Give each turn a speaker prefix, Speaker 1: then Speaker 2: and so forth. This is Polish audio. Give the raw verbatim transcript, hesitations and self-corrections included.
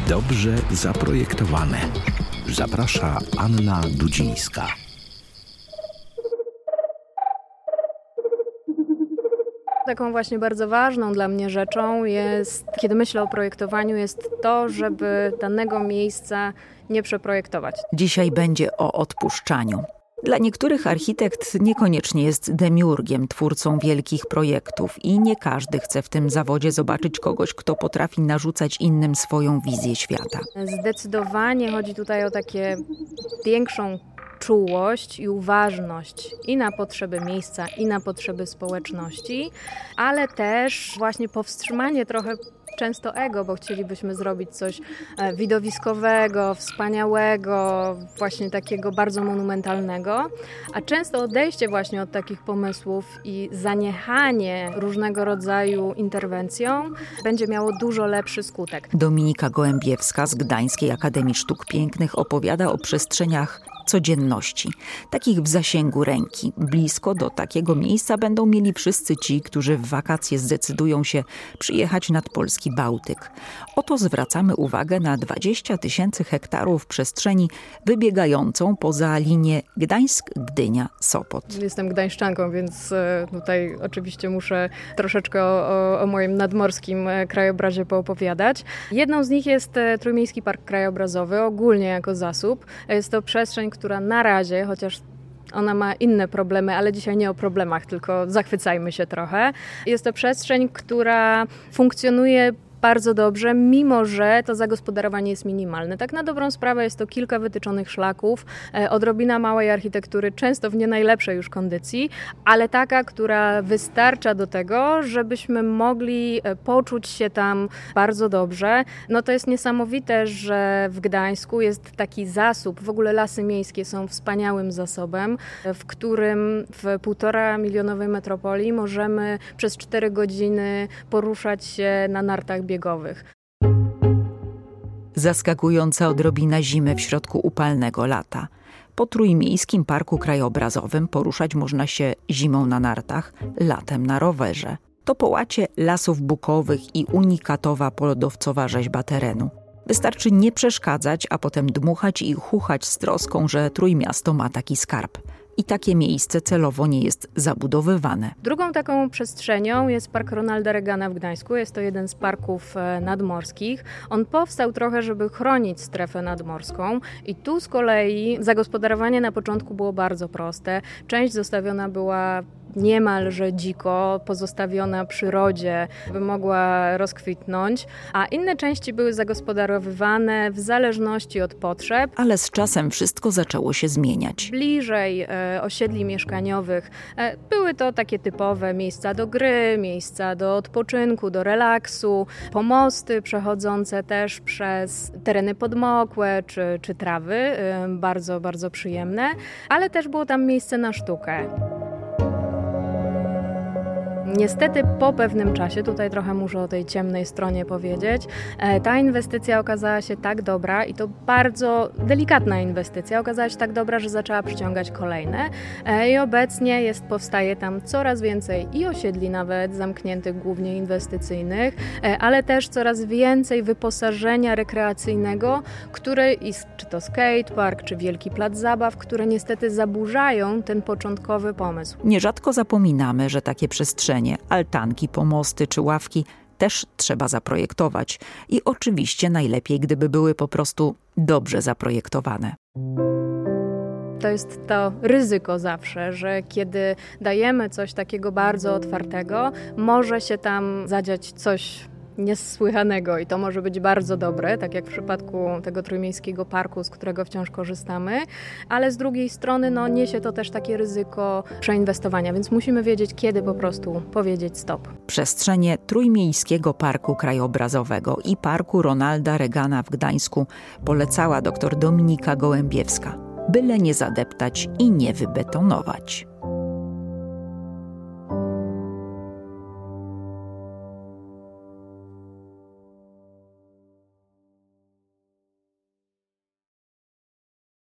Speaker 1: Dobrze zaprojektowane. Zaprasza Anna Dudzińska.
Speaker 2: Taką właśnie bardzo ważną dla mnie rzeczą jest, kiedy myślę o projektowaniu, jest to, żeby danego miejsca nie przeprojektować.
Speaker 3: Dzisiaj będzie o odpuszczaniu. Dla niektórych architekt niekoniecznie jest demiurgiem, twórcą wielkich projektów i nie każdy chce w tym zawodzie zobaczyć kogoś, kto potrafi narzucać innym swoją wizję świata.
Speaker 2: Zdecydowanie chodzi tutaj o takie większą czułość i uważność i na potrzeby miejsca, i na potrzeby społeczności, ale też właśnie powstrzymanie trochę często ego, bo chcielibyśmy zrobić coś widowiskowego, wspaniałego, właśnie takiego bardzo monumentalnego, a często odejście właśnie od takich pomysłów i zaniechanie różnego rodzaju interwencją będzie miało dużo lepszy skutek.
Speaker 3: Dominika Gołębiewska z Gdańskiej Akademii Sztuk Pięknych opowiada o przestrzeniach codzienności, takich w zasięgu ręki. Blisko do takiego miejsca będą mieli wszyscy ci, którzy w wakacje zdecydują się przyjechać nad polski Bałtyk. Oto zwracamy uwagę na dwadzieścia tysięcy hektarów przestrzeni wybiegającą poza linię Gdańsk-Gdynia-Sopot.
Speaker 2: Jestem gdańszczanką, więc tutaj oczywiście muszę troszeczkę o, o moim nadmorskim krajobrazie poopowiadać. Jedną z nich jest Trójmiejski Park Krajobrazowy, ogólnie jako zasób. Jest to przestrzeń, która na razie, chociaż ona ma inne problemy, ale dzisiaj nie o problemach, tylko zachwycajmy się trochę. Jest to przestrzeń, która funkcjonuje bardzo dobrze, mimo że to zagospodarowanie jest minimalne. Tak na dobrą sprawę jest to kilka wytyczonych szlaków, odrobina małej architektury, często w nie najlepszej już kondycji, ale taka, która wystarcza do tego, żebyśmy mogli poczuć się tam bardzo dobrze. No to jest niesamowite, że w Gdańsku jest taki zasób, w ogóle lasy miejskie są wspaniałym zasobem, w którym w półtora milionowej metropolii możemy przez cztery godziny poruszać się na nartach biegowych. biegowych.
Speaker 3: Zaskakująca odrobina zimy w środku upalnego lata. Po Trójmiejskim Parku Krajobrazowym poruszać można się zimą na nartach, latem na rowerze. To połacie lasów bukowych i unikatowa polodowcowa rzeźba terenu. Wystarczy nie przeszkadzać, a potem dmuchać i chuchać z troską, że Trójmiasto ma taki skarb. I takie miejsce celowo nie jest zabudowywane.
Speaker 2: Drugą taką przestrzenią jest Park Ronalda Reagana w Gdańsku. Jest to jeden z parków nadmorskich. On powstał trochę, żeby chronić strefę nadmorską i tu z kolei zagospodarowanie na początku było bardzo proste. Część zostawiona była niemalże dziko, pozostawiona przyrodzie, by mogła rozkwitnąć, a inne części były zagospodarowywane w zależności od potrzeb.
Speaker 3: Ale z czasem wszystko zaczęło się zmieniać.
Speaker 2: Bliżej e, osiedli mieszkaniowych e, były to takie typowe miejsca do gry, miejsca do odpoczynku, do relaksu, pomosty przechodzące też przez tereny podmokłe czy, czy trawy, e, bardzo, bardzo przyjemne, ale też było tam miejsce na sztukę. Niestety po pewnym czasie, tutaj trochę muszę o tej ciemnej stronie powiedzieć, ta inwestycja okazała się tak dobra i to bardzo delikatna inwestycja, okazała się tak dobra, że zaczęła przyciągać kolejne i obecnie jest, powstaje tam coraz więcej i osiedli nawet zamkniętych, głównie inwestycyjnych, ale też coraz więcej wyposażenia rekreacyjnego, które, czy to skatepark, czy wielki plac zabaw, które niestety zaburzają ten początkowy pomysł.
Speaker 3: Nierzadko zapominamy, że takie przestrzenie, altanki, pomosty czy ławki też trzeba zaprojektować. I oczywiście najlepiej, gdyby były po prostu dobrze zaprojektowane.
Speaker 2: To jest to ryzyko zawsze, że kiedy dajemy coś takiego bardzo otwartego, może się tam zadziać coś niesłychanego i to może być bardzo dobre, tak jak w przypadku tego Trójmiejskiego Parku, z którego wciąż korzystamy, ale z drugiej strony no, niesie to też takie ryzyko przeinwestowania, więc musimy wiedzieć, kiedy po prostu powiedzieć stop.
Speaker 3: Przestrzenie Trójmiejskiego Parku Krajobrazowego i Parku Ronalda Reagana w Gdańsku polecała dr Dominika Gołębiewska, byle nie zadeptać i nie wybetonować.